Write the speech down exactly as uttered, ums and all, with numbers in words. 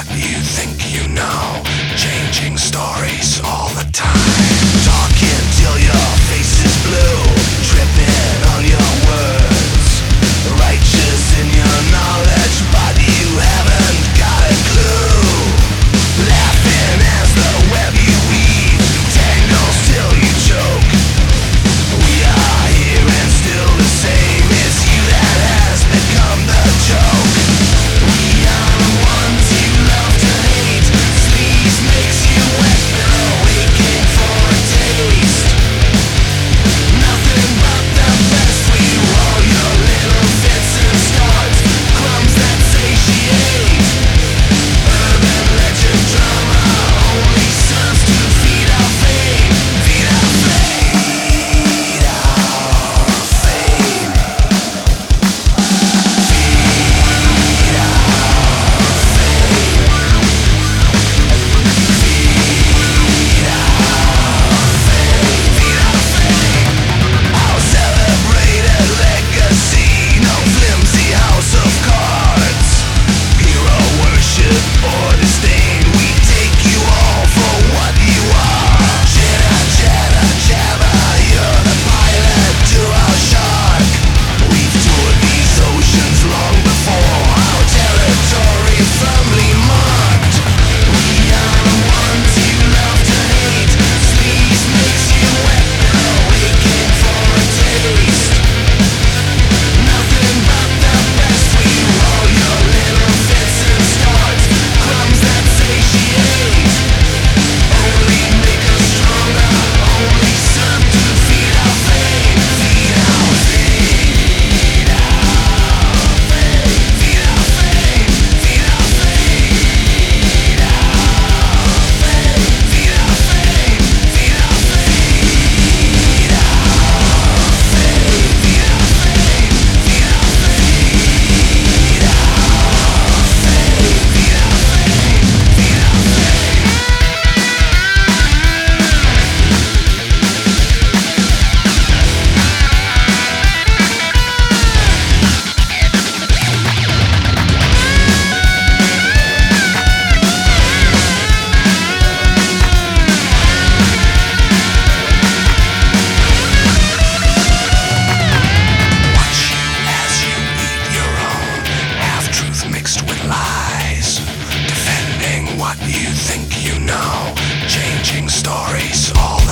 what you think you know, changing stories all the time. Talking till your face is blue, tripping on your words, righteous in your knowledge, but you haven't got a clue. Laughing as the web you weave tangles till you choke. We are here and still the same, it's you that has become the joke. We are the ones you love to hate, sleaze makes you wet, they're waiting for a taste. Nothing but the best for you, all your little fits and starts, crumbs that satiate. Urban legend drama only serves to feed our fame, feed our fame, feed our fame, feed our our celebrated legacy, no flimsy house of cards, hero worship or disdain. We take you all for what you are. Chitter, chatter, jabber, you're the pilot to our shark. We've toured these oceans long before, our territory firmly marked. We are the ones you love to hate, sleaze makes you wet, they're waiting for a taste. Nothing but the best for you, all your little fits and starts, crumbs that satiate. Only make us stronger, only serve to feed our fame, feed our fame, feed our fame, feed our fame, feed our fame, feed our fame, feed our fame, feed our fame, feed our fame, feed our fame, feed our Watch you as you eat your own, half-truth mixed with lies, defending what you think you know, changing stories all